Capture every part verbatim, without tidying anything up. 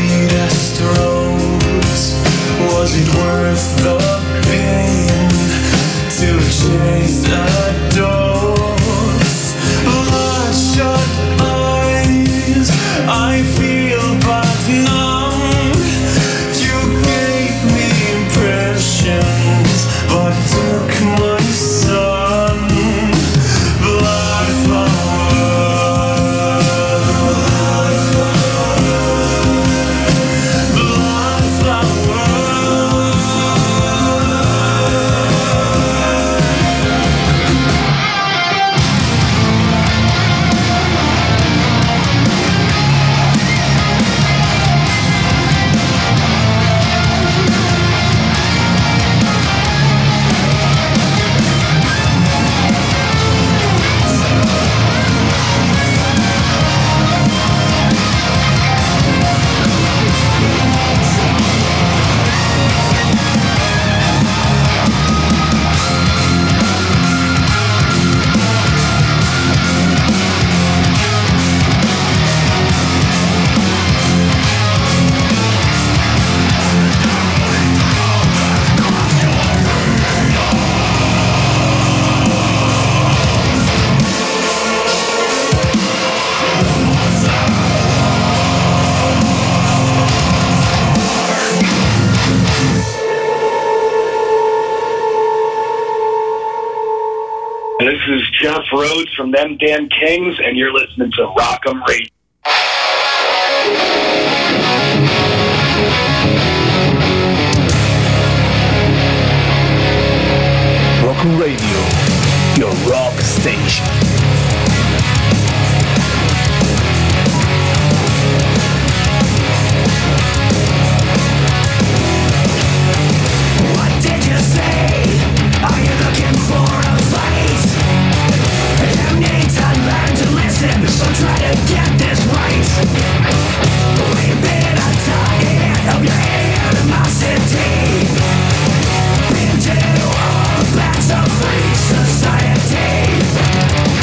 sweetest rose. Was it worth the pain to chase a dose? Bloodshot eyes, I feel but numb. You gave me impressions, but took my son. Blood flower, blood flower. This is Jeff Rhodes from Them Damn Kings, and you're listening to Rock'em Radio. Rock'em Radio, your rock station. What did you say? Are you looking for a fight? You need to learn to listen, so try to get this right. We've been a target of your animosity. Into all bats of free society.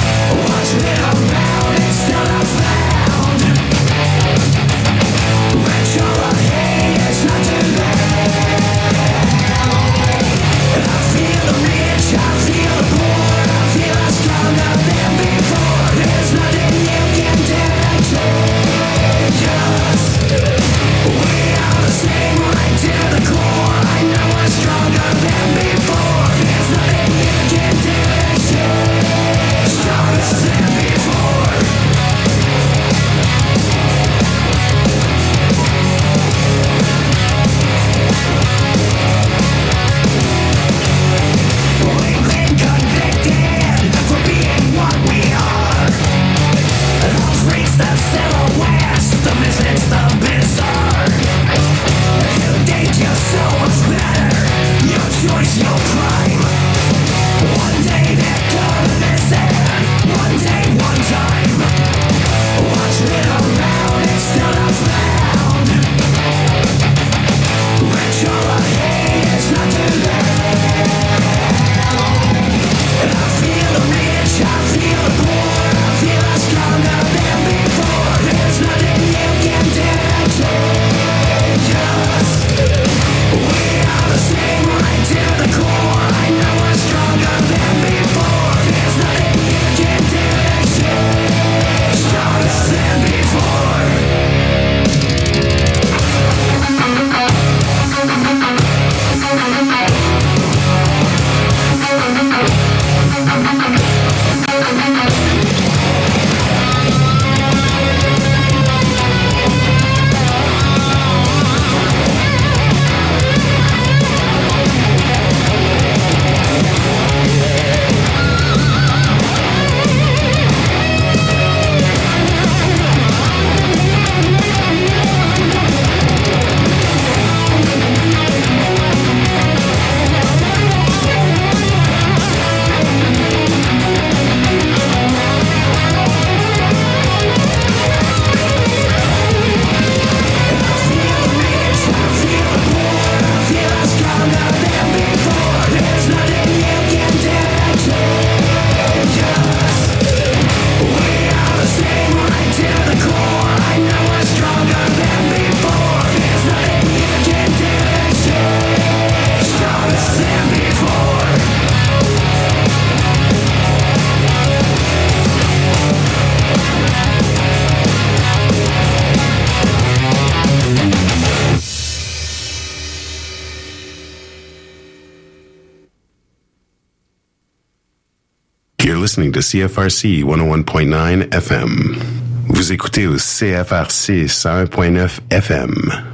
You're listening to C F R C one oh one point nine F M. Vous écoutez au C F R C one oh one point nine F M.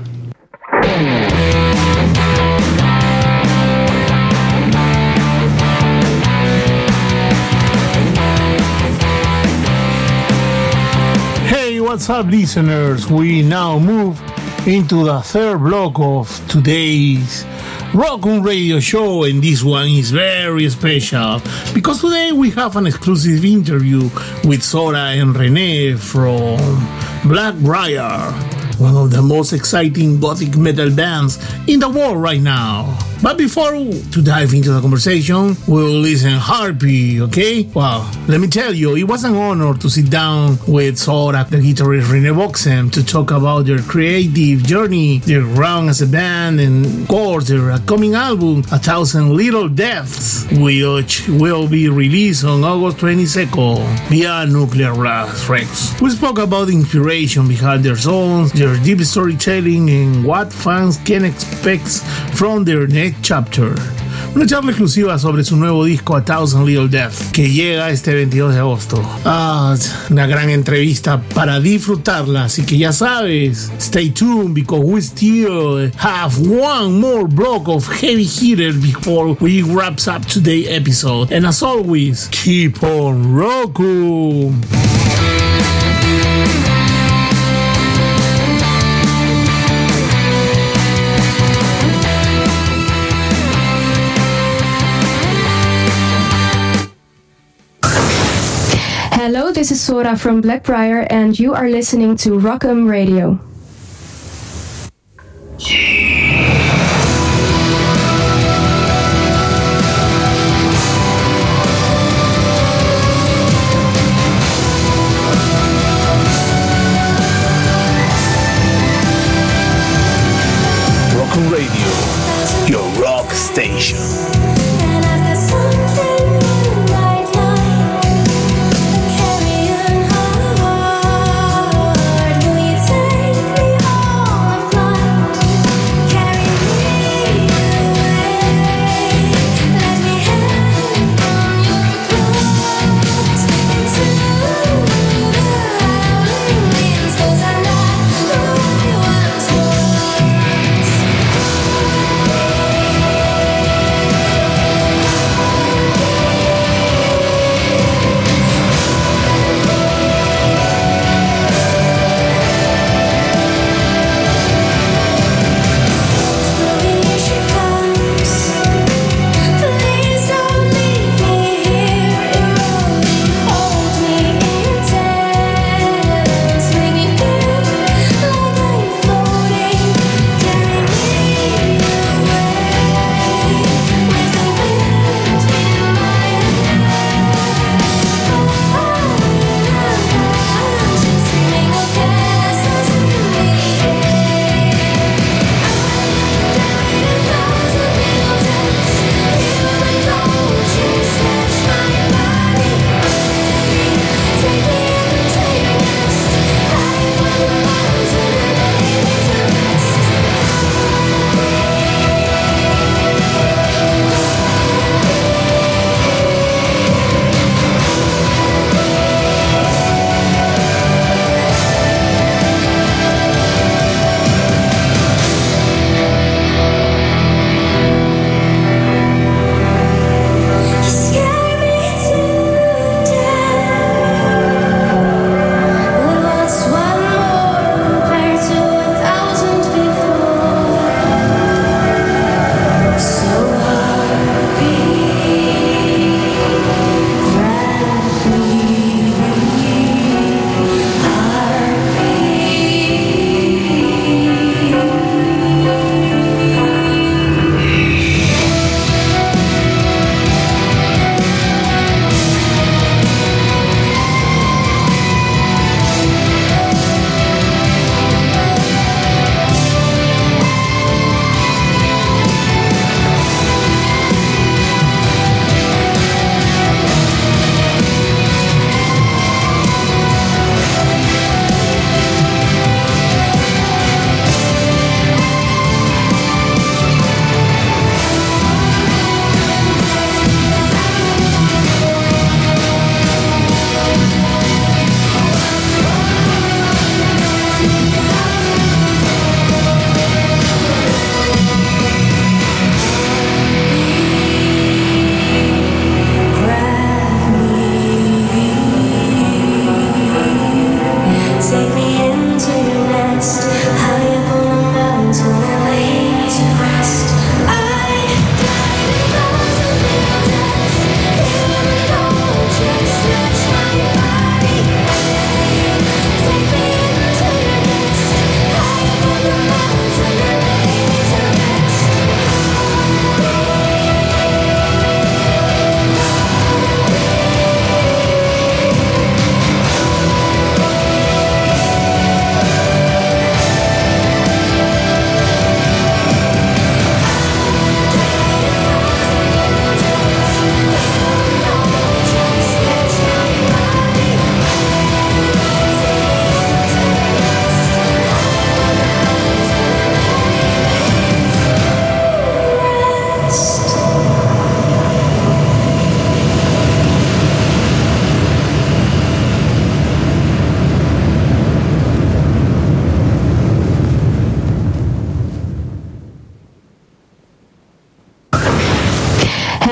Hey, what's up, listeners? We now move into the third block of today's Rock on Radio show, and this one is very special because today we have an exclusive interview with Sora and Renee from Blackbriar, one of the most exciting gothic metal bands in the world right now. But before to dive into the conversation, we'll listen Harpy, okay? Well, let me tell you, it was an honor to sit down with Sora, the guitarist Renee Boxem, to talk about their creative journey, their run as a band, and of course their upcoming album, A Thousand Little Deaths, which will be released on August twenty-second via Nuclear Blast Records. We spoke about the inspiration behind their songs, their deep storytelling, and what fans can expect from their next chapter. Una charla exclusiva sobre su nuevo disco A Thousand Little Deaths, que llega este veintidós de agosto. Ah, una gran entrevista para disfrutarla, así que ya sabes, stay tuned because we still have one more block of heavy hitters before we wraps up today's episode. And as always, keep on rocking! Hello, this is Sora from Blackbriar, and you are listening to Rock'em Radio. Rock'em Radio, your rock station.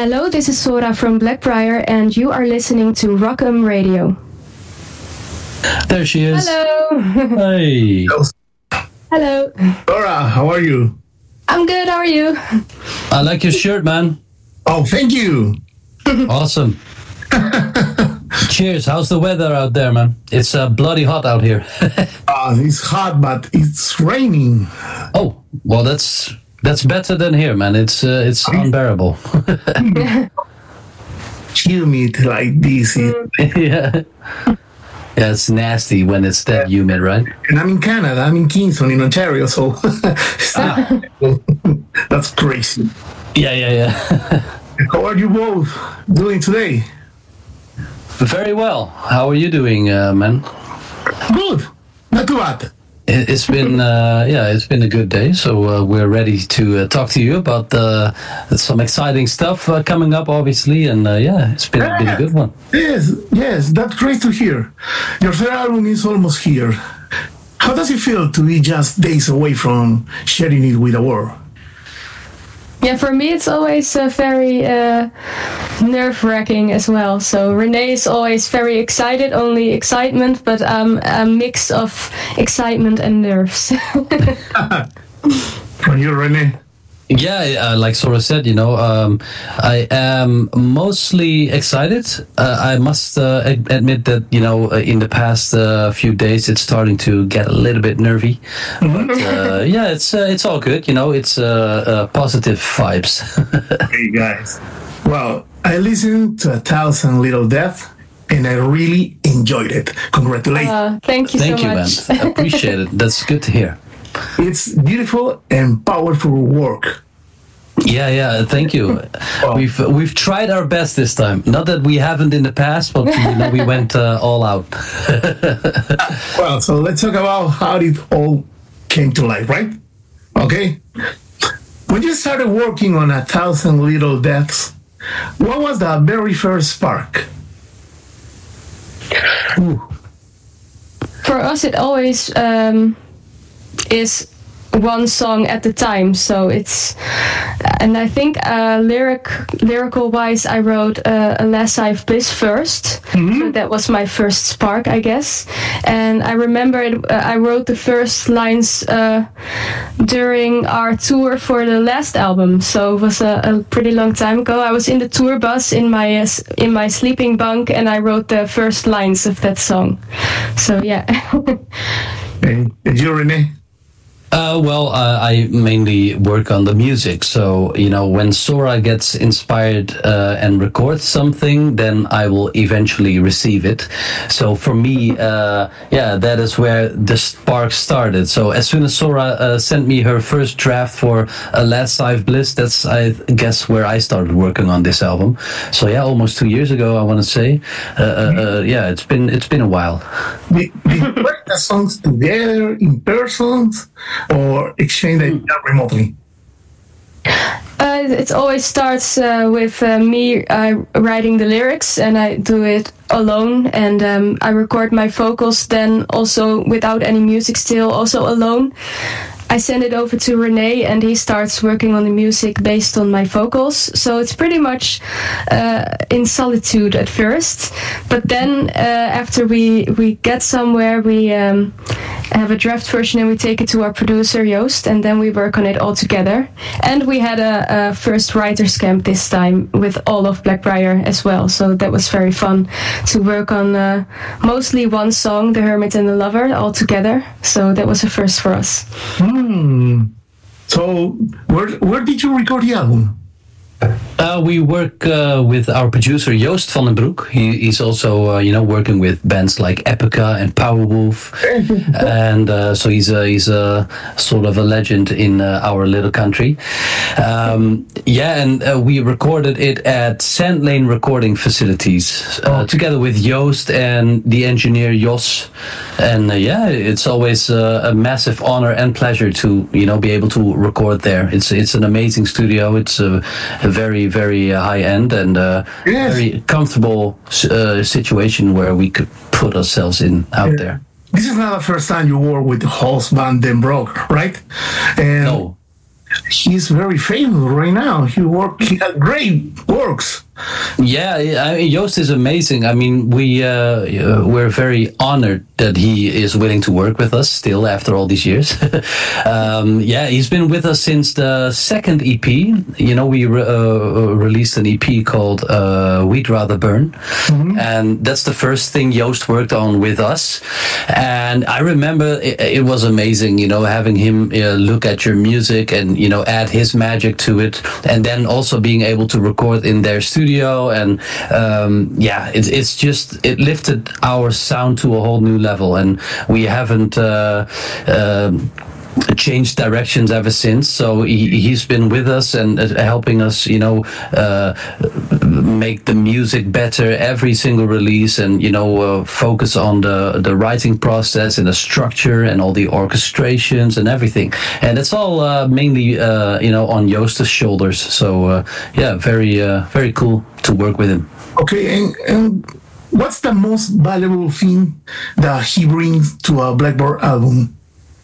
Hello, this is Sora from Blackbriar, and you are listening to Rock'em Radio. There she is. Hello. Hey. Hello. Laura, how are you? I'm good, how are you? I like your shirt, man. Oh, thank you. Awesome. Cheers. How's the weather out there, man? It's uh, bloody hot out here. uh, it's hot, but it's raining. Oh, well, that's that's better than here, man. It's uh, it's unbearable. Humid like this. Yeah. Yeah, it's nasty when it's that humid, right? And I'm in Canada. I'm in Kingston, in Ontario, so ah. That's crazy. Yeah, yeah, yeah. How are you both doing today? Very well. How are you doing, uh, man? Good. Not too bad. It, it's been, uh, yeah, it's been a good day. So uh, we're ready to uh, talk to you about uh, some exciting stuff uh, coming up, obviously. And uh, yeah, it's been, yeah. been a good one. Yes, yes, that's great to hear. Your third album is almost here. How does it feel to be just days away from sharing it with the world? Yeah, for me it's always uh, very uh, nerve-wracking as well. So Renee is always very excited, only excitement, but um, a mix of excitement and nerves. For you, Renee? Yeah, uh, like Sora said, you know, um, I am mostly excited. Uh, I must uh, ad- admit that, you know, in the past uh, few days, it's starting to get a little bit nervy. But uh, yeah, it's uh, it's all good. You know, it's uh, uh, positive vibes. Hey guys, well, I listened to A Thousand Little Deaths, and I really enjoyed it. Congratulations! Uh, thank you thank so you, much. Thank you, man. I appreciate it. That's good to hear. It's beautiful and powerful work. Yeah, yeah. Thank you. Well, we've we've tried our best this time. Not that we haven't in the past, but you know, we went uh, all out. Well, so let's talk about how it all came to life, right? Okay. When you started working on A Thousand Little Deaths, what was the very first spark? Ooh. For us, it always um, is one song at a time. So it's, and I think uh, lyric lyrical wise, I wrote uh, Alas I've Bliss first. Mm-hmm. So that was my first spark, I guess. And I remember it, uh, I wrote the first lines uh, during our tour for the last album. So it was a, a pretty long time ago. I was in the tour bus in my uh, in my sleeping bunk, and I wrote the first lines of that song. So yeah. Hey, and you, Renee? Uh, well, uh, I mainly work on the music. So, you know, when Sora gets inspired uh, and records something, then I will eventually receive it. So for me, uh, yeah, that is where the spark started. So as soon as Sora uh, sent me her first draft for Alas I've Bliss, that's, I guess, where I started working on this album. So yeah, almost two years ago, I want to say. Uh, uh, uh, yeah, it's been it's been a while. Did, did you write the songs together in person, or exchange them remotely? Uh, it always starts uh, with uh, me uh, writing the lyrics, and I do it alone, and um, I record my vocals then also without any music, still also alone. I send it over to Renee, and he starts working on the music based on my vocals. So it's pretty much uh, in solitude at first. But then uh, after we, we get somewhere, we um, have a draft version and we take it to our producer, Joost, and then we work on it all together. And we had a, a first writer's camp this time with all of Blackbriar as well. So that was very fun to work on uh, mostly one song, The Hermit and the Lover, all together. So that was a first for us. Hmm. So, where where did you record the album? Uh, we work uh, with our producer Joost van den Broek. He, he's also, uh, you know, working with bands like Epica and Powerwolf, and uh, so he's a he's a sort of a legend in uh, our little country. Um, yeah, and uh, we recorded it at Sand Lane Recording Facilities uh, oh. together with Joost and the engineer Jos. And uh, yeah, it's always uh, a massive honor and pleasure to you know be able to record there. It's it's an amazing studio. It's a, a very very uh, high end and uh, yes. very comfortable uh, situation where we could put ourselves in out yeah. there. This is not the first time you work with Holst van den Broek, right? And no. he's very famous right now. He work, he had great works. Yeah, I mean, Joost is amazing. I mean, we uh, we're very honored that he is willing to work with us still after all these years. um, yeah, he's been with us since the second E P. You know, we re- uh, released an E P called uh, We'd Rather Burn, mm-hmm. and that's the first thing Joost worked on with us. And I remember it, it was amazing. You know, having him uh, look at your music and you know add his magic to it, and then also being able to record in their studio. And um, yeah, it's it's just it lifted our sound to a whole new level, and we haven't uh, uh, changed directions ever since. So he, he's been with us and uh, helping us, you know, uh, make the music better every single release, and you know, uh, focus on the the writing process and the structure and all the orchestrations and everything. And it's all uh, mainly, uh, you know, on Joost's shoulders. So uh, yeah, very uh, very cool to work with him. Okay, and, and what's the most valuable thing that he brings to a Blackboard album?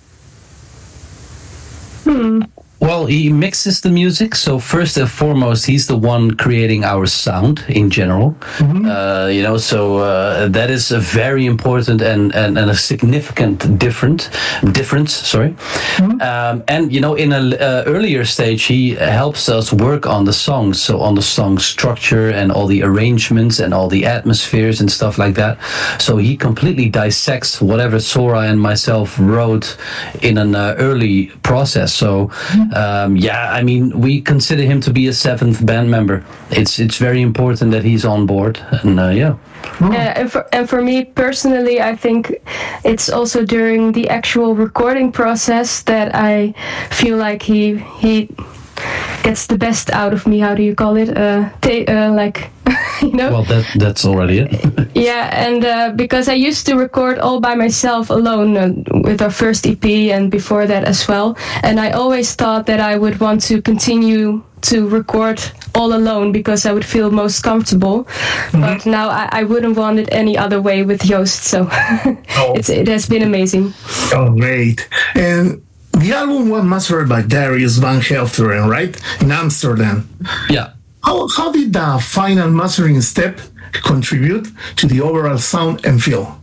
Hmm. Well, he mixes the music. So first and foremost, he's the one creating our sound in general. Mm-hmm. Uh, you know, so uh, that is a very important and, and, and a significant different difference. Sorry, mm-hmm. um, and you know, in an uh, earlier stage, he helps us work on the songs. So on the song structure and all the arrangements and all the atmospheres and stuff like that. So he completely dissects whatever Sora and myself wrote in an uh, early process. So. Mm-hmm. Um, yeah, I mean, we consider him to be a seventh band member. It's it's very important that he's on board, and uh, yeah. Yeah, and for, and for me personally, I think it's also during the actual recording process that I feel like he he gets the best out of me. How do you call it? Uh, ta- uh like. You know? Well, that that's already it. Yeah, and uh, because I used to record all by myself alone uh, with our first E P and before that as well, and I always thought that I would want to continue to record all alone because I would feel most comfortable. Mm-hmm. But now I, I wouldn't want it any other way with Joost, so oh. it's, it has been amazing. Oh, great. And the album was mastered by Darius Van Helfteren, right? In Amsterdam. Yeah. How, how did the final mastering step contribute to the overall sound and feel?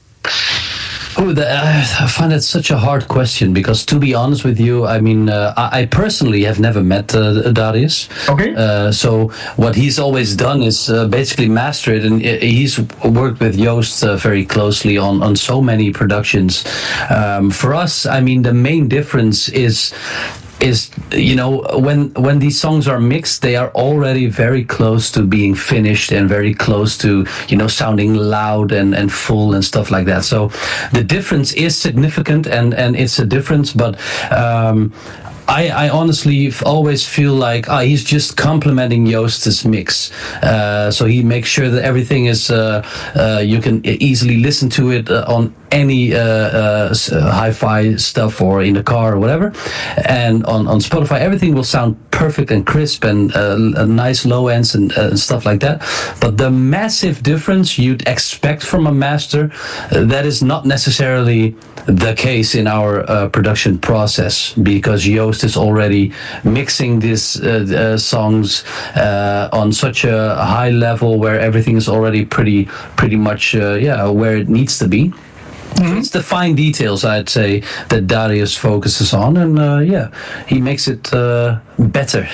Oh, the, uh, I find that such a hard question because, to be honest with you, I mean, uh, I, I personally have never met uh, Darius. Okay. Uh, so what he's always done is uh, basically master it, and he's worked with Joost uh, very closely on, on so many productions. Um, for us, I mean, the main difference is. is you know when when these songs are mixed, they are already very close to being finished and very close to you know sounding loud and and full and stuff like that. So the difference is significant, and and it's a difference, but um I, I honestly always feel like oh, he's just complementing Joost's mix. Uh, so he makes sure that everything is, uh, uh, you can easily listen to it uh, on any uh, uh, hi-fi stuff or in the car or whatever. And on, on Spotify, everything will sound perfect and crisp and uh, nice low ends and uh, stuff like that. But the massive difference you'd expect from a master, uh, that is not necessarily the case in our uh, production process, because Joost is already mixing these uh, uh, songs uh, on such a high level where everything is already pretty pretty much uh, yeah where it needs to be. Mm-hmm. It's the fine details, I'd say, that Darius focuses on, and uh, yeah, he makes it uh, better.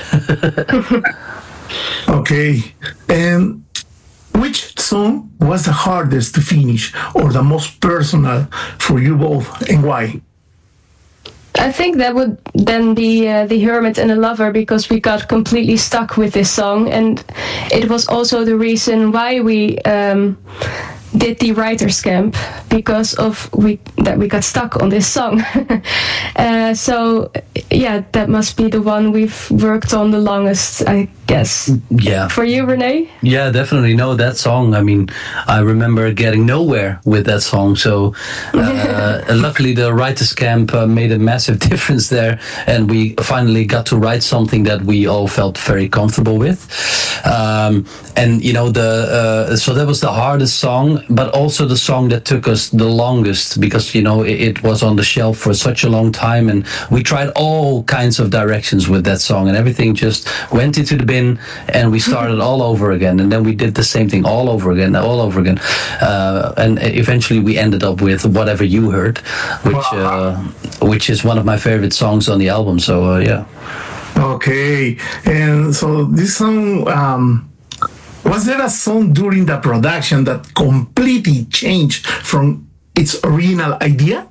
Okay, and which song was the hardest to finish or the most personal for you both, and why? I think that would then be uh, The Hermit and the Lover, because we got completely stuck with this song, and it was also the reason why we um, did the writer's camp, because of we that we got stuck on this song. uh, so yeah, that must be the one we've worked on the longest, I guess. Yeah. For you, Renee? Yeah, definitely. No, that song, I mean, I remember getting nowhere with that song. So uh, luckily the writer's camp uh, made a massive difference there, and we finally got to write something that we all felt very comfortable with. Um, and, you know, the uh, so that was the hardest song. song, but also the song that took us the longest because, you know, it, it was on the shelf for such a long time, and we tried all kinds of directions with that song, and everything just went into the bin, and we started all over again, and then we did the same thing all over again, all over again, uh, and eventually we ended up with Whatever You Heard, which uh, which is one of my favorite songs on the album. So uh, yeah. Okay, and so this song, um, was there a song during the production that completely changed from its original idea?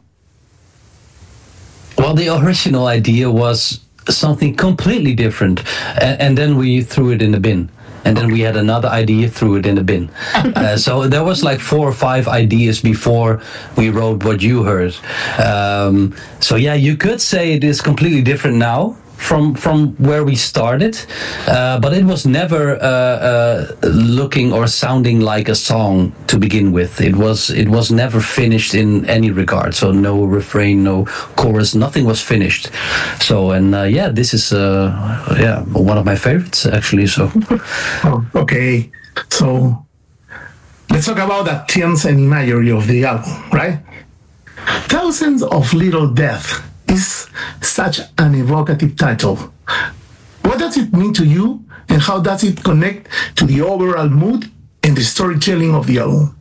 Well, the original idea was something completely different, and, and then we threw it in the bin. And then we had another idea, threw it in the bin. Uh, so there was like four or five ideas before we wrote What You Heard. Um, so yeah, you could say it is completely different now from from where we started, uh, but it was never uh, uh, looking or sounding like a song to begin with. It was it was never finished in any regard. So no refrain, no chorus, nothing was finished. So and uh, yeah, this is uh, yeah one of my favorites actually. So oh, okay, so let's talk about the themes and imagery of the album, right? Thousands of Little Death is such an evocative title. What does it mean to you, and how does it connect to the overall mood and the storytelling of the album?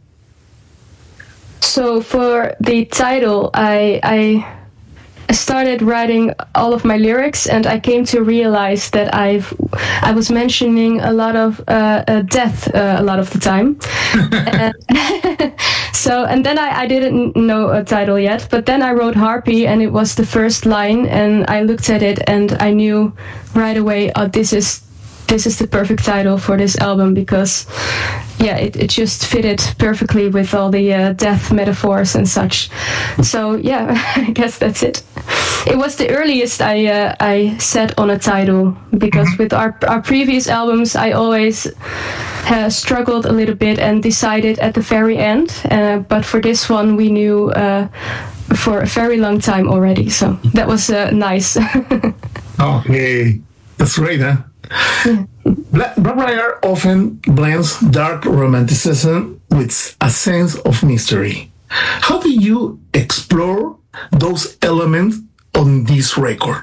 So for the title, I I started writing all of my lyrics, and I came to realize that I've I was mentioning a lot of uh, uh, death uh, a lot of the time. and so and then I, I didn't know a title yet, but then I wrote Harpy, and it was the first line, and I looked at it and I knew right away, oh, this is this is the perfect title for this album, because yeah, it, it just fitted perfectly with all the uh, death metaphors and such. So yeah, I guess that's it. It was the earliest I uh, I set on a title, because with our our previous albums I always uh, struggled a little bit and decided at the very end. Uh, but for this one we knew uh, for a very long time already, so that was uh, nice. Okay, that's great, huh? Black Briar often blends dark romanticism with a sense of mystery. How do you explore those elements on this record?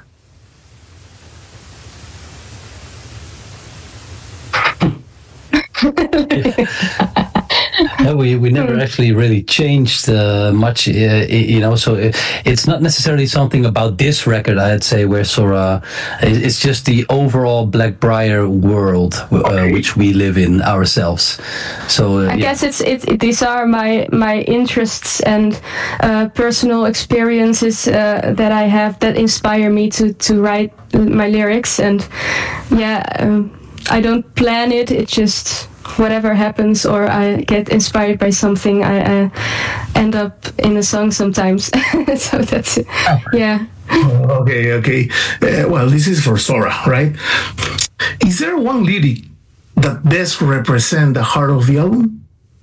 Yeah, we we never actually really changed uh, much, uh, you know. So it, it's not necessarily something about this record, I'd say, where Sora. It's just the overall Blackbriar world uh, okay. which we live in ourselves. So uh, I yeah. guess it's it, it. These are my my interests and uh, personal experiences uh, that I have that inspire me to to write my lyrics. And yeah, um, I don't plan it. It just. Whatever happens, or I get inspired by something, I, I end up in a song sometimes. So that's it. Yeah. Okay, okay. Uh, well, this is for Sora, right? Is there one lyric that best represents the heart of the album?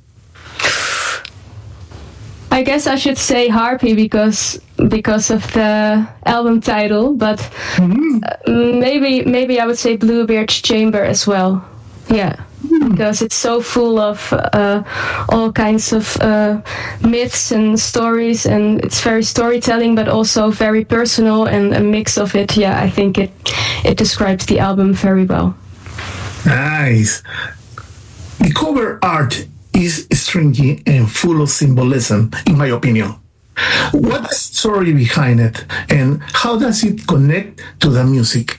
I guess I should say Harpy because because of the album title, but mm-hmm. uh, maybe maybe I would say Bluebeard's Chamber as well. Yeah. Because it's so full of uh, all kinds of uh, myths and stories, and it's very storytelling, but also very personal, and a mix of it. Yeah, I think it it describes the album very well. Nice. The cover art is stringy and full of symbolism, in my opinion. What's the story behind it, and how does it connect to the music?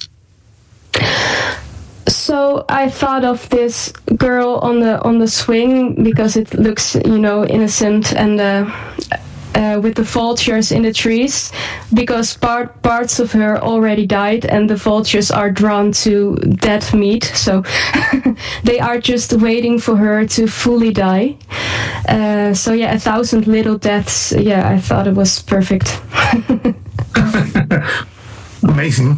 So I thought of this girl on the on the swing because it looks, you know, innocent, and uh, uh, with the vultures in the trees, because part parts of her already died, and the vultures are drawn to dead meat. So they are just waiting for her to fully die. Uh, so yeah, a thousand little deaths. Yeah, I thought it was perfect. Amazing.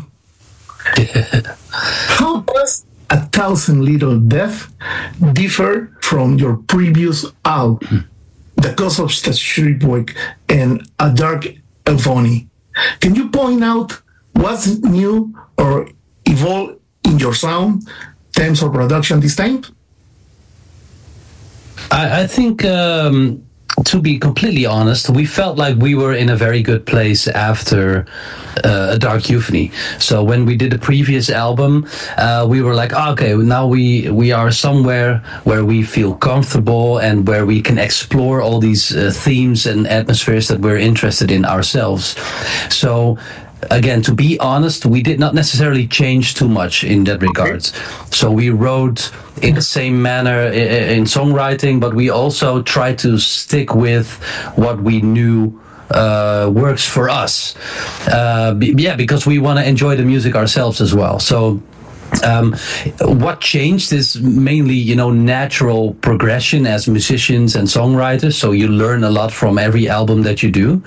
How does A Thousand Little Deaths differ from your previous album, The Ghost of Streetwalk and A Dark Elvony? Can you point out what's new or evolved in your sound, terms of production this time? I, I think, um, to be completely honest, we felt like we were in a very good place after uh, A Dark Euphony. So when we did the previous album, uh, we were like, oh, okay, now we we are somewhere where we feel comfortable and where we can explore all these uh, themes and atmospheres that we're interested in ourselves. So again, to be honest, we did not necessarily change too much in that regard. So we wrote in the same manner in songwriting, but we also tried to stick with what we knew uh, works for us. Uh, yeah, because we want to enjoy the music ourselves as well. So Um, what changed is mainly, you know, natural progression as musicians and songwriters. So you learn a lot from every album that you do.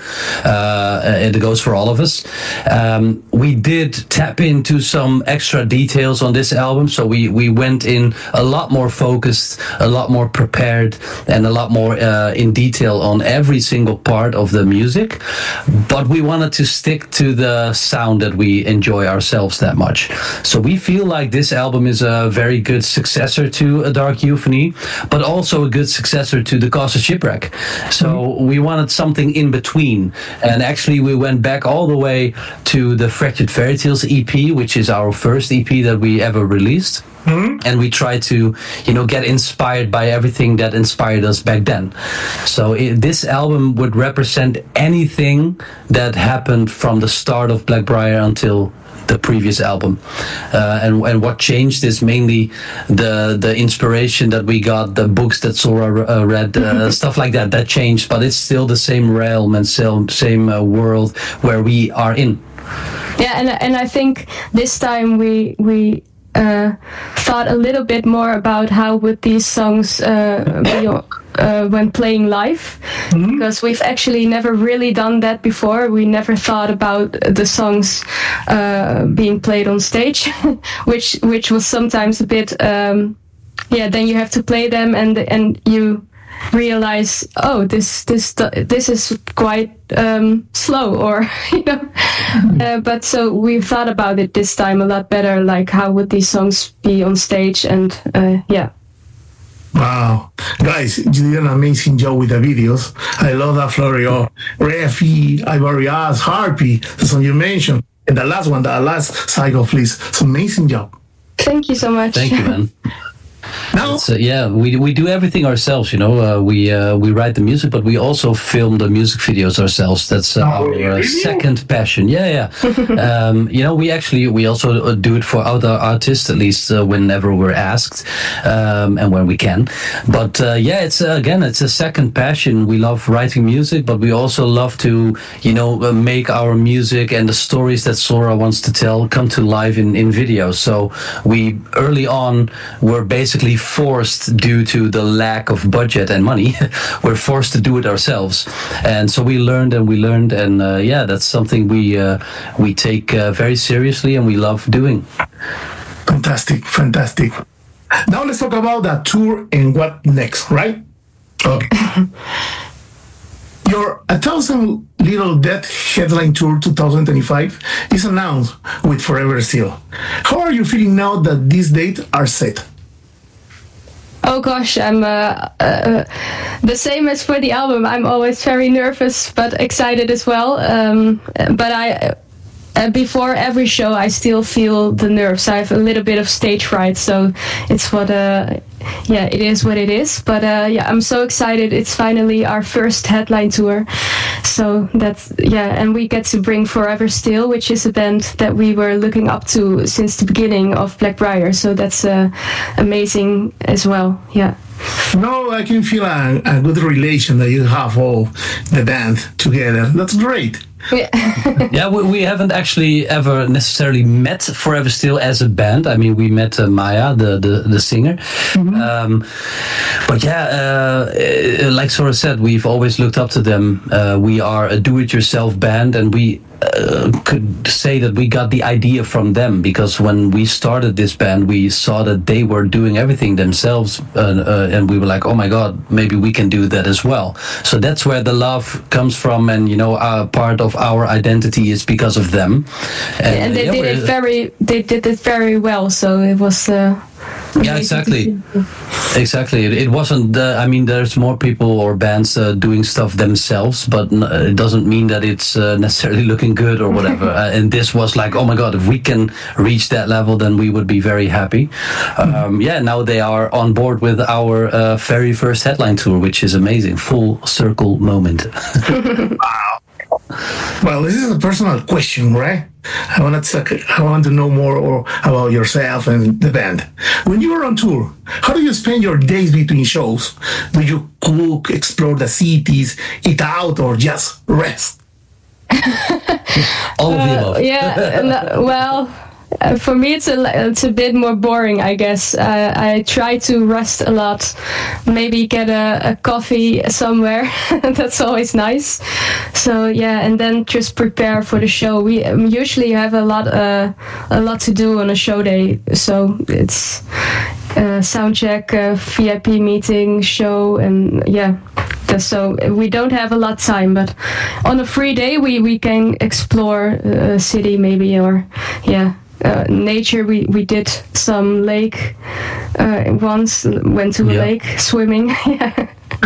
Uh, it goes for all of us. Um, we did tap into some extra details on this album. So we, we went in a lot more focused, a lot more prepared, and a lot more uh, in detail on every single part of the music. But we wanted to stick to the sound that we enjoy ourselves that much. So we feel like this album is a very good successor to A Dark Euphony, but also a good successor to The Cause of Shipwreck. So mm-hmm. we wanted something in between. And actually we went back all the way to the Fractured Fairy Tales E P, which is our first E P that we ever released. Mm-hmm. And we try to, you know, get inspired by everything that inspired us back then. So it, this album would represent anything that happened from the start of Blackbriar until the previous album. Uh, and, and what changed is mainly the the inspiration that we got, the books that Sora uh, read, uh, stuff like that, that changed, but it's still the same realm and same, same uh, world where we are in. Yeah, and and I think this time we we uh, thought a little bit more about how would these songs uh, be uh, when playing live, mm-hmm. because we've actually never really done that before. We never thought about the songs uh, being played on stage, which which was sometimes a bit um, yeah. Then you have to play them and and you realize, oh, this this this is quite um, slow, or you know. Uh, but so we thought about it this time a lot better. Like, how would these songs be on stage? And uh, yeah. Wow, guys, you did an amazing job with the videos. I love that Florio, Refi, Ivory Ass, Harpy, the song you mentioned, and the last one, the last Psycho Fleece. It's an amazing job. Thank you so much. Thank you, man. Now, uh, yeah, we we do everything ourselves. You know, uh, we uh, we write the music, but we also film the music videos ourselves. That's uh, oh, our really? uh, second passion. Yeah, yeah. um, you know, we actually we also do it for other artists, at least uh, whenever we're asked, um, and when we can. But uh, yeah, it's uh, again, it's a second passion. We love writing music, but we also love to, you know, uh, make our music and the stories that Sora wants to tell come to life in in videos. So we early on were basically forced, due to the lack of budget and money, we're forced to do it ourselves. And so we learned and we learned, and uh, yeah, that's something we uh, we take uh, very seriously and we love doing. Fantastic, fantastic. Now let's talk about that tour and what next, right? Okay. Your A Thousand Little Death headline tour twenty twenty-five is announced with Forever Still. How are you feeling now that these dates are set? Oh gosh, I'm uh, uh, the same as for the album. I'm always very nervous, but excited as well. Um, but I, uh, before every show, I still feel the nerves. I have a little bit of stage fright, so it's what, uh, yeah, it is what it is. But uh, yeah, I'm so excited. It's finally our first headline tour. So that's, yeah, and we get to bring Forever Still, which is a band that we were looking up to since the beginning of Blackbriar. So that's uh, amazing as well, yeah. No, I can feel a, a good relation that you have all the band together. That's great. Yeah, yeah we, we haven't actually ever necessarily met Forever Still as a band. I mean, we met uh, Maya, the, the, the singer. Mm-hmm. Um, but yeah, uh, like Sora said, we've always looked up to them. Uh, we are a do-it-yourself band, and we uh, could say that we got the idea from them, because when we started this band, we saw that they were doing everything themselves, uh, uh, and we were like, oh my God, maybe we can do that as well. So that's where the love comes from, and you know, our part of our identity is because of them. And, yeah, and they yeah, did it very, they did it very well. So it was. Uh, yeah, exactly. Exactly. It, it wasn't. Uh, I mean, there's more people or bands uh, doing stuff themselves, but n- it doesn't mean that it's uh, necessarily looking good or whatever. uh, and this was like, oh my god, if we can reach that level, then we would be very happy. Um, yeah. Now they are on board with our uh, very first headline tour, which is amazing. Full circle moment. Well, this is a personal question, right? I want to I want to know more or about yourself and the band. When you are on tour, how do you spend your days between shows? Do you cook, explore the cities, eat out, or just rest? All of the above. Yeah, no, well, uh, for me it's a li- it's a bit more boring, I guess. Uh, I try to rest a lot, maybe get a, a coffee somewhere. That's always nice. So yeah, and then just prepare for the show. We um, usually have a lot uh, a lot to do on a show day, so it's uh, sound check, uh, V I P meeting, show, and yeah. So we don't have a lot of time, but on a free day we, we can explore a city maybe, or yeah, uh, nature. We, we did some lake uh, once, went to a Yeah. lake swimming. Yeah.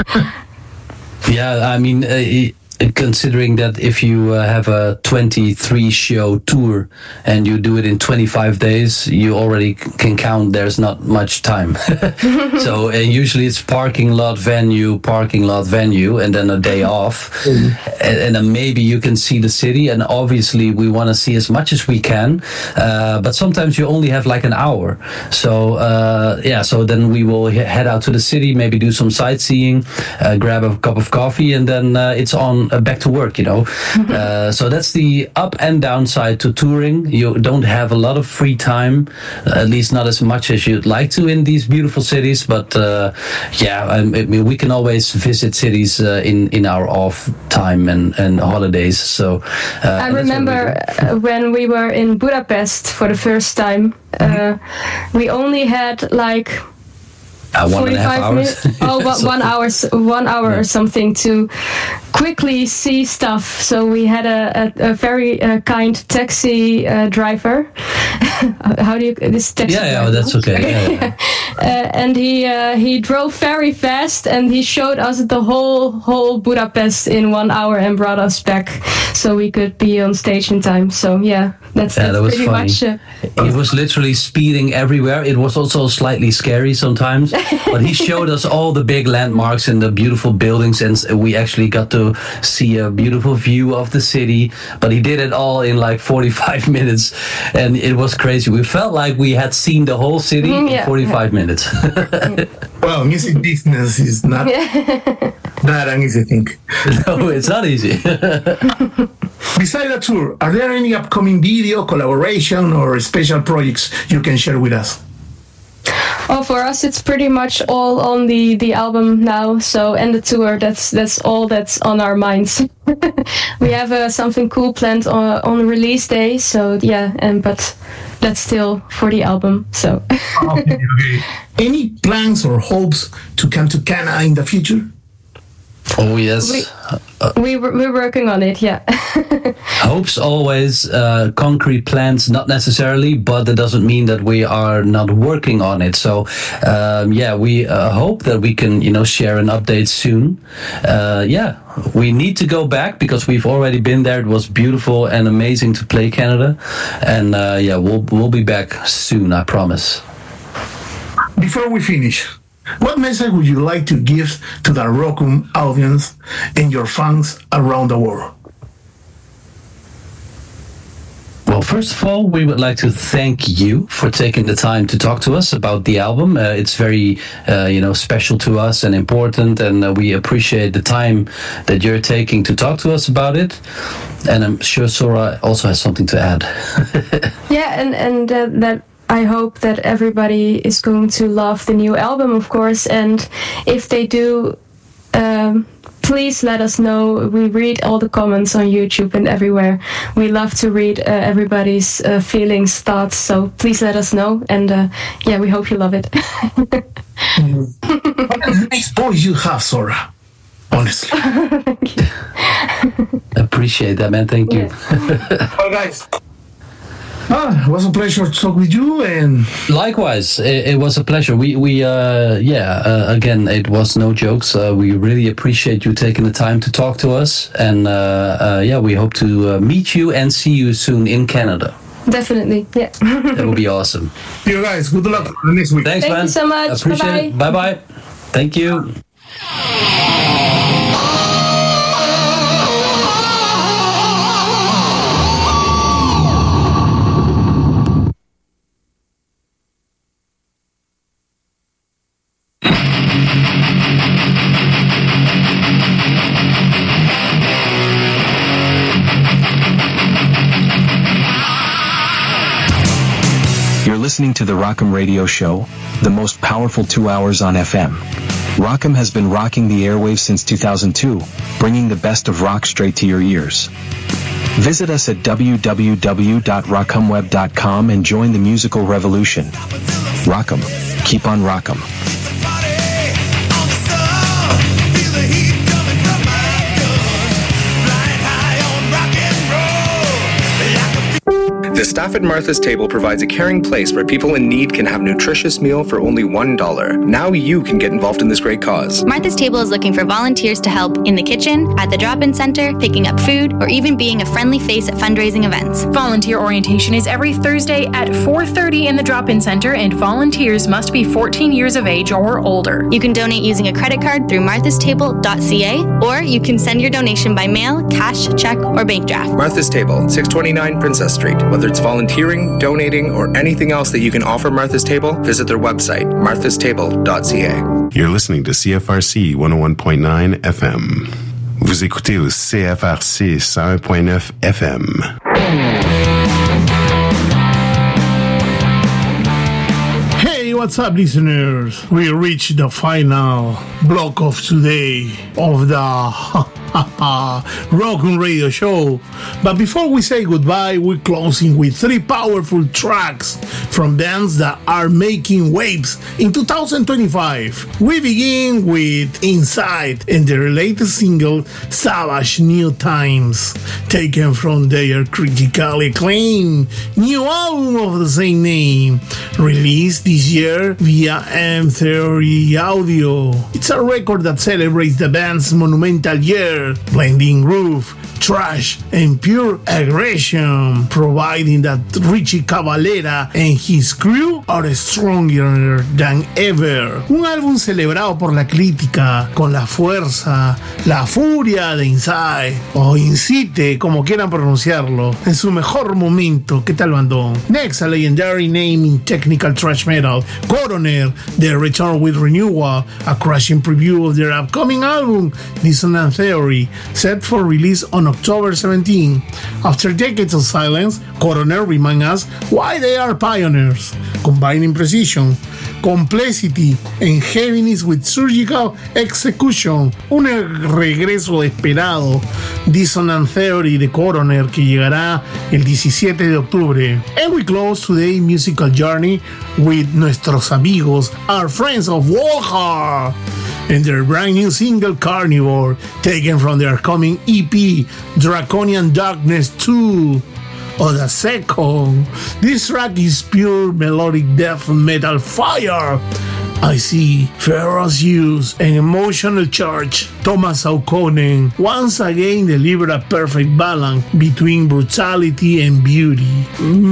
Yeah, I mean, uh, i- considering that if you uh, have a twenty-three show tour and you do it in twenty-five days, you already c- can count there's not much time. So, and usually it's parking lot, venue, parking lot, venue, and then a day off. And, and then maybe you can see the city. And obviously, we want to see as much as we can. Uh, but sometimes you only have like an hour. So, uh, yeah, so then we will he- head out to the city, maybe do some sightseeing, uh, grab a cup of coffee, and then uh, it's on uh, back to work, you know. uh, so that's the up and downside to touring. You don't have a lot of free time, uh, at least not as much as you'd like to in these beautiful cities. But uh, yeah, I, I mean, we can always visit cities uh, in in our off time and and holidays. So uh, I and that's what we remember do. uh, when we were in Budapest for the first time, uh, we only had like Uh, one and a half forty-five hours. minutes. Oh, one, one hour, s- one hour Yeah. or something to quickly see stuff. So we had a, a, a very uh, kind taxi uh, driver. How do you this taxi? Yeah, yeah, driver? that's okay. Yeah, yeah. Uh, and he uh, he drove very fast, and he showed us the whole whole Budapest in one hour and brought us back, so we could be on stage in time. So yeah, that's, Yeah, that's that was pretty funny. much. Uh, He was literally speeding everywhere. It was also slightly scary sometimes, but he showed us all the big landmarks and the beautiful buildings, and s- we actually got to see a beautiful view of the city. But he did it all in like forty-five minutes, and it was crazy. We felt like we had seen the whole city Mhm, in yeah. forty-five minutes. Well, music business is not not an easy thing. No, it's not easy. Besides the tour, are there any upcoming video, collaboration, or special projects you can share with us? Oh, for us, it's pretty much all on the, the album now. So, and the tour. That's that's all that's on our minds. We have uh, something cool planned on on release day. So yeah, and but that's still for the album. So Okay, okay. Any plans or hopes to come to Canada in the future? Oh yes. We- we were, we're working on it. Yeah. Hopes always, uh, concrete plans not necessarily, but that doesn't mean that we are not working on it. So um, yeah, we uh, hope that we can, you know, share an update soon. Uh, yeah, we need to go back because we've already been there. It was beautiful and amazing to play Canada, and uh, yeah, we'll we'll be back soon. I promise. Before we finish, what message would you like to give to the Rockum audience and your fans around the world? Well, first of all, we would like to thank you for taking the time to talk to us about the album. Uh, it's very, uh, you know, special to us and important, and uh, we appreciate the time that you're taking to talk to us about it. And I'm sure Sora also has something to add. Yeah, and and uh, that I hope that everybody is going to love the new album, of course. And if they do, um, please let us know. We read all the comments on YouTube and everywhere. We love to read uh, everybody's uh, feelings, thoughts. So please let us know. And uh, yeah, we hope you love it. What a nice voice you have, Sora. Honestly. Appreciate that, man. Thank you. Well, guys, Ah, it was a pleasure to talk with you, and likewise, it, it was a pleasure. We we uh yeah uh, again, it was no jokes. Uh, we really appreciate you taking the time to talk to us, and uh, uh yeah, we hope to uh, meet you and see you soon in Canada. Definitely, yeah. That would be awesome. You guys, good luck for the next week. Thanks, Thank man. you so much. Appreciate Bye-bye. it. Bye bye. Thank you. Listening to the Rock'em Radio Show, the most powerful two hours on F M. Rock'em has been rocking the airwaves since two thousand two, bringing the best of rock straight to your ears. Visit us at w w w dot rock'em web dot com and join the musical revolution. Rock'em, keep on rock'em. The staff at Martha's Table provides a caring place where people in need can have a nutritious meal for only one dollar. Now you can get involved in this great cause. Martha's Table is looking for volunteers to help in the kitchen, at the drop-in center, picking up food, or even being a friendly face at fundraising events. Volunteer orientation is every Thursday at four thirty in the drop-in center, and volunteers must be fourteen years of age or older. You can donate using a credit card through marthas table dot c a, or you can send your donation by mail, cash, check, or bank draft. Martha's Table, six twenty-nine Princess Street. Whether it's volunteering, donating, or anything else that you can offer Martha's Table, visit their website, marthas table dot c a. You're listening to C F R C one oh one point nine F M. Vous écoutez au C F R C one oh one point nine F M. Hey, what's up, listeners? We reached the final block of today of the Rock'em Radio Show. But before we say goodbye, we're closing with three powerful tracks from bands that are making waves in two thousand twenty-five. We begin with Inside and their latest single, Savage New Times, taken from their critically acclaimed new album of the same name, released this year via M Theory Audio. It's a record that celebrates the band's monumental year, blending groove, trash, and pure aggression, providing that Richie Cavalera and his crew are stronger than ever. Un álbum celebrado por la crítica con la fuerza, la furia de Inside, o Incite, como quieran pronunciarlo, en su mejor momento. ¿Qué tal, bandón? Next, a legendary name in technical thrash metal, Coroner, their return with Renewal, a crashing preview of their upcoming album, Dissonant Theory, set for release on October seventeenth. After decades of silence, Coroner remind us why they are pioneers, combining precision, complexity, and heaviness with surgical execution. Un regreso esperado. Dissonant Theory de Coroner, que llegará el diecisiete de octubre. And we close today's musical journey with nuestros amigos, our friends of Walhart, and their brand new single Carnivore, taken from their coming E P Draconian Darkness two. Or the second. This track is pure melodic death metal fire. I see ferocious use and emotional charge. Thomas O'Connor once again delivered a perfect balance between brutality and beauty.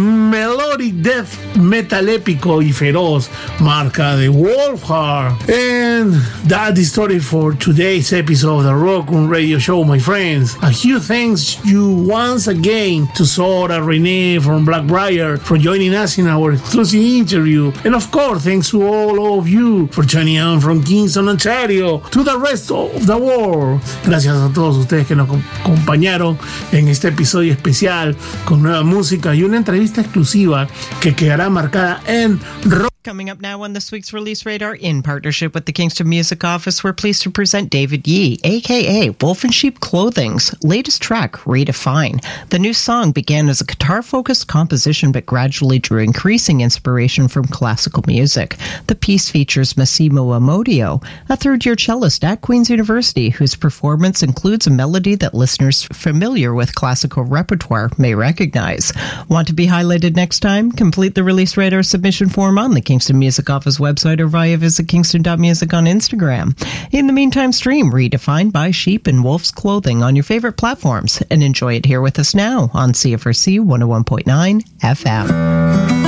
Melodic death metal épico y feroz, marca de Wolfheart. And that's the story for today's episode of the Rock'em Radio Show, my friends. A huge thanks you once again to Sora Renee from Blackbriar for joining us in our exclusive interview. And of course, thanks to all of you for tuning in from Kingston, Ontario, to the rest of the world. Gracias a todos ustedes que nos acompañaron en este episodio especial con nueva música y una entrevista exclusiva que quedará marcada en Rock Coming up now on this week's Release Radar, in partnership with the Kingston Music Office, we're pleased to present David Yee, a k a. Wolf and Sheep Clothing's latest track, Redefine. The new song began as a guitar-focused composition but gradually drew increasing inspiration from classical music. The piece features Massimo Amodio, a third-year cellist at Queen's University, whose performance includes a melody that listeners familiar with classical repertoire may recognize. Want to be highlighted next time? Complete the Release Radar submission form on the Kingston Music Office website or via visit kingston dot music on Instagram. In the meantime, stream Redefined by Sheep and Wolf's Clothing on your favorite platforms and enjoy it here with us now on C F R C one oh one point nine F M.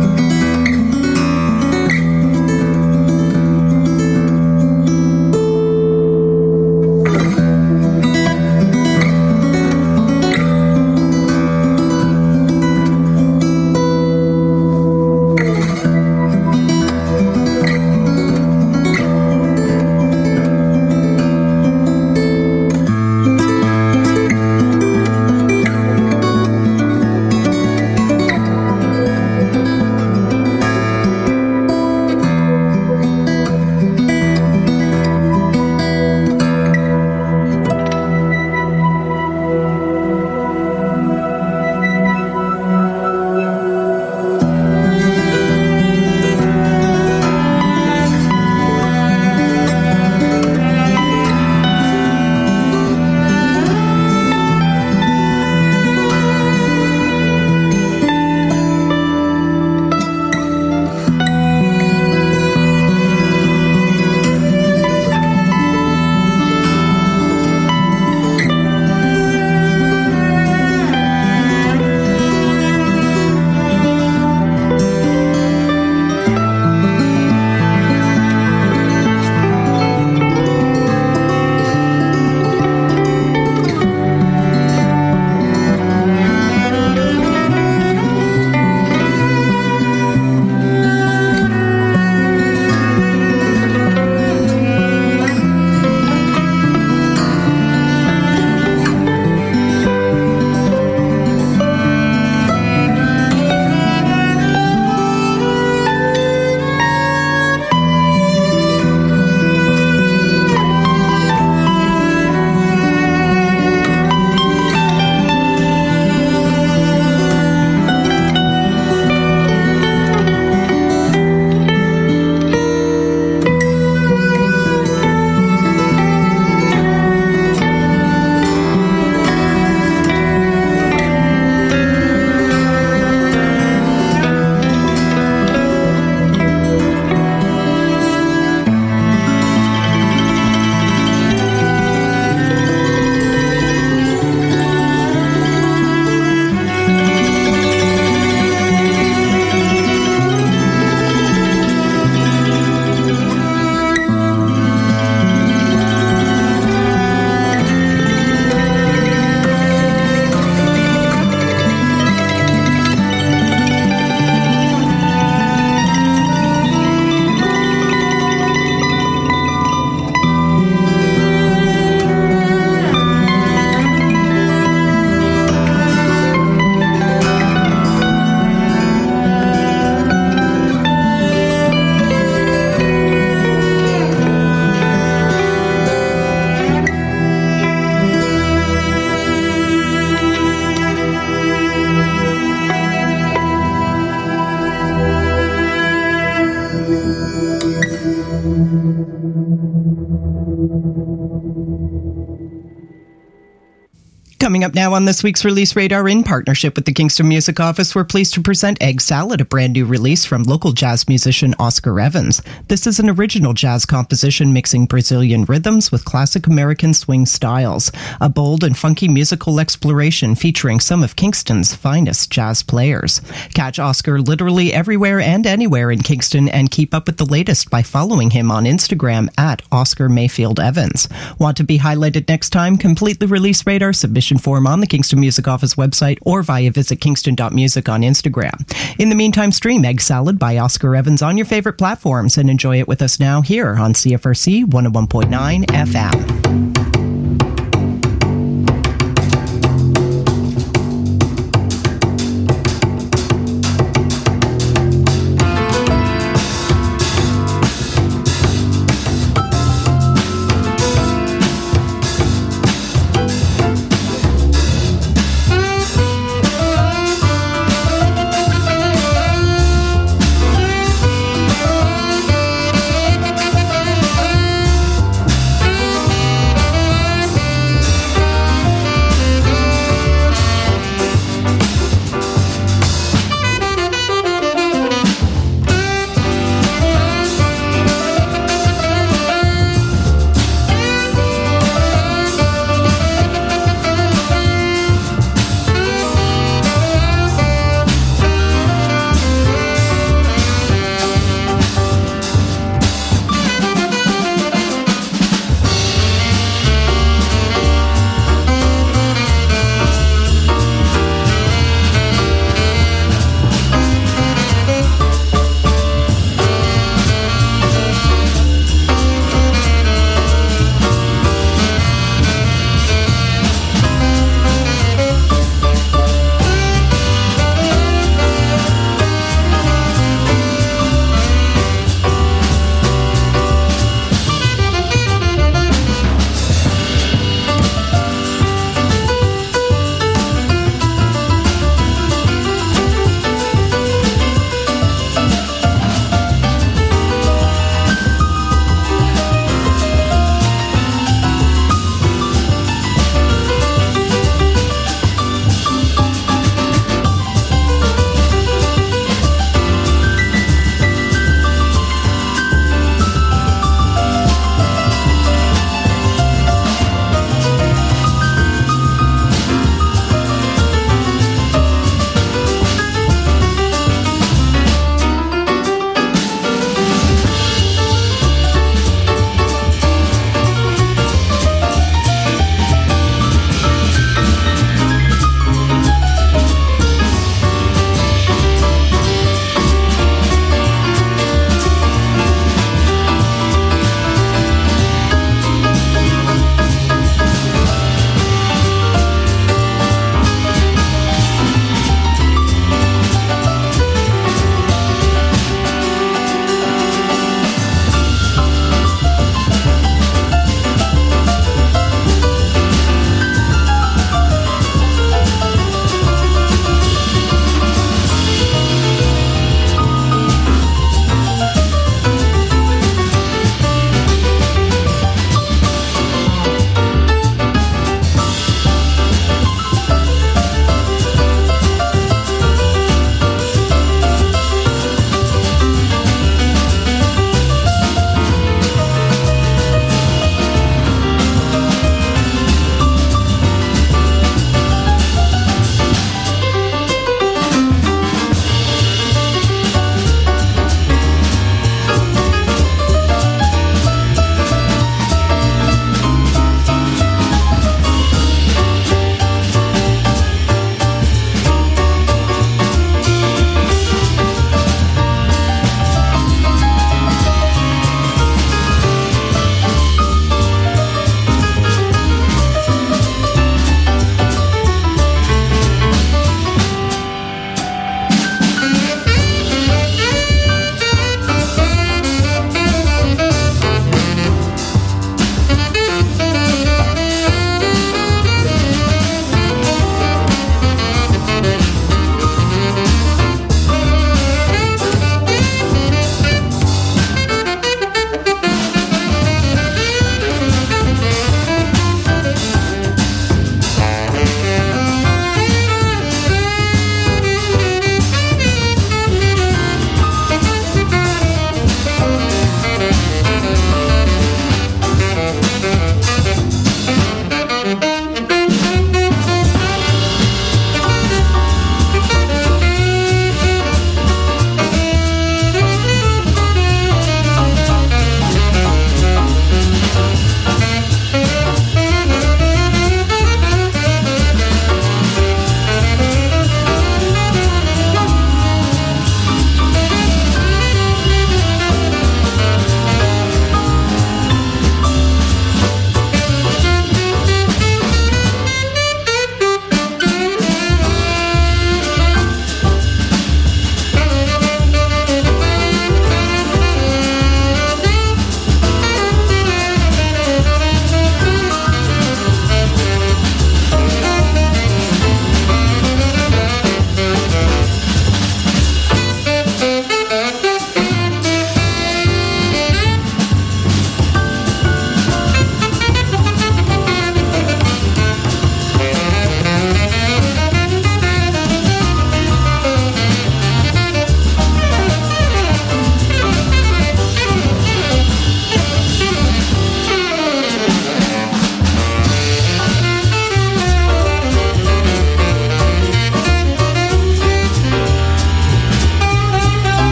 Coming up now on this week's Release Radar, in partnership with the Kingston Music Office, we're pleased to present Egg Salad, a brand new release from local jazz musician Oscar Evans. This is an original jazz composition mixing Brazilian rhythms with classic American swing styles. A bold and funky musical exploration featuring some of Kingston's finest jazz players. Catch Oscar literally everywhere and anywhere in Kingston and keep up with the latest by following him on Instagram at Oscar Mayfield Evans. Want to be highlighted next time? Complete the Release Radar submission form on the Kingston Music Office website or via visit kingston dot music on Instagram. In the meantime, stream Egg Salad by Oscar Evans on your favorite platforms and enjoy it with us now here on C F R C one oh one point nine F M.